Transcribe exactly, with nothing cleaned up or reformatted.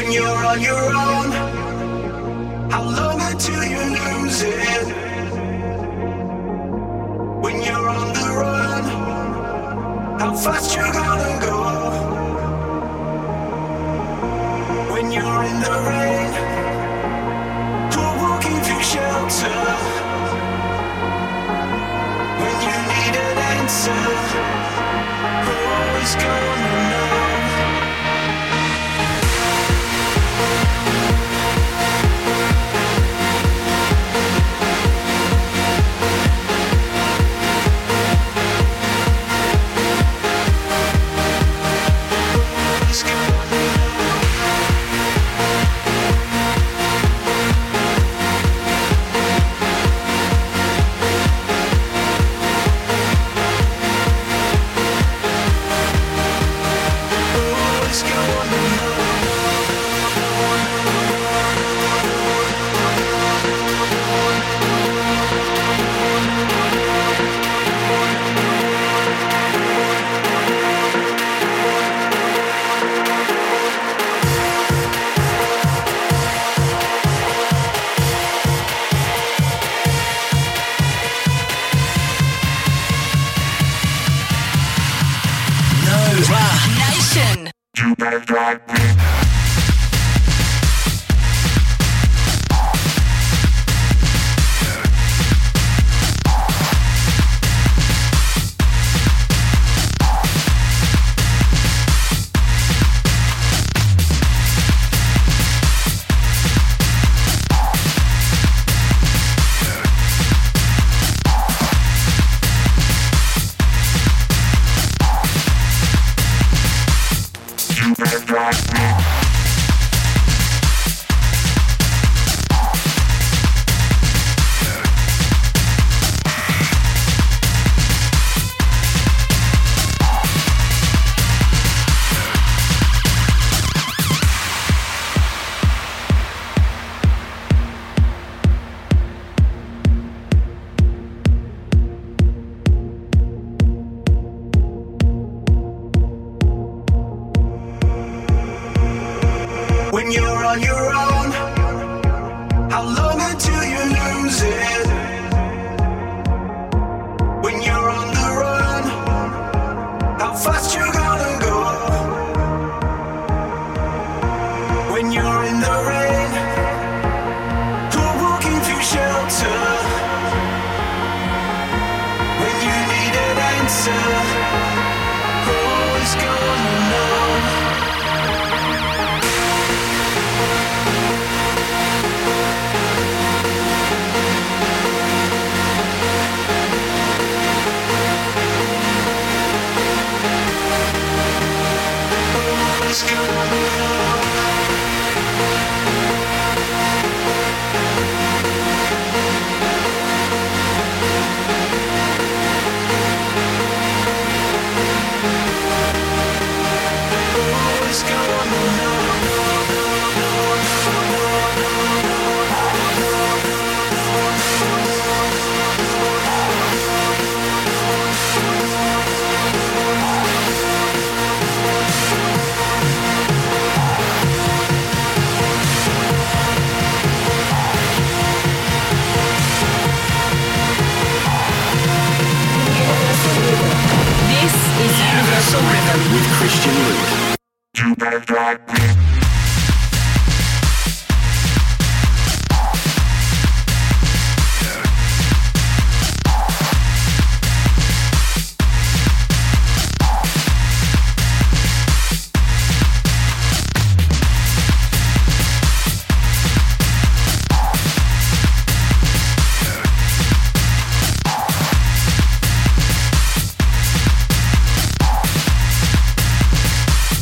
When you're on your own, how long until you lose it? When you're on the run, how fast you gonna go? When you're in the rain, who will give you shelter? When you need an answer, who is gonna know? Nation. You better drive me. You better drive me. When you're on your own, how long until you lose it? When you're on the run, how fast you gonna go? When you're in the rain, who will give you shelter? When you need an answer, who is gonna know? Let's go. This is Universal Rhythm With Christian Luke. You better drive me.